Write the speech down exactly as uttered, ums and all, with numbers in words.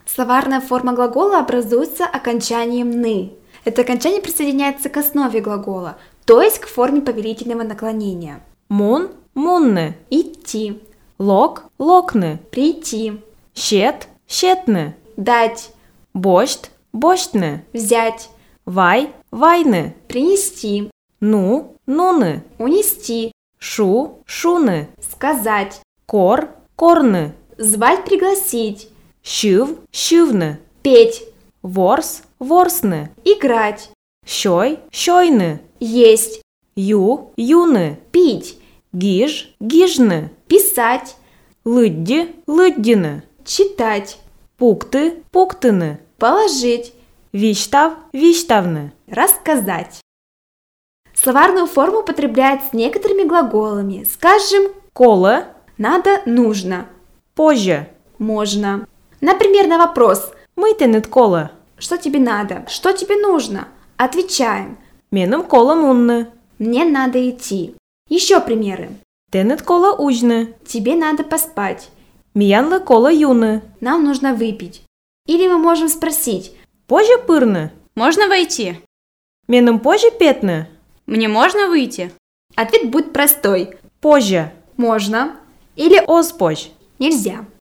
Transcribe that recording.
Словарная форма глагола образуется окончанием «ны». Это окончание присоединяется к основе глагола, то есть к форме повелительного наклонения. Мун – мунны. Идти. Лок – локны. Прийти. Щет – щетны. Дать. Бощт – бощтны. Взять. Вай – вайны. Принести. Ну – нуны. Унести. Шу – шуны. Сказать. Кор – корны. Звать, пригласить. Щыв – щывны. Петь. Ворс – ворсны. Играть. Щой – щойны. Есть. Ю – юны. Пить. Гиж – гижны. Писать. Лыдди – лыддины. Читать. Пукты – пуктыны. Положить. Виштав – виштавны. Рассказать. Словарную форму употребляют с некоторыми глаголами. Скажем, Коло – надо, нужно. позже. Можно. Например, на вопрос Мыйтенет коло. «Что тебе надо? Что тебе нужно?» Отвечаем Меным коло мунны. «Мне надо идти». Еще примеры. Тенет коло ужны. «Тебе надо поспать». Миянлы коло юны. «Нам нужно выпить». Или мы можем спросить Позже пырны. Можно войти? Меным позже петны. Мне можно выйти? Ответ будет простой. Позже. Можно или Озпозь. нельзя.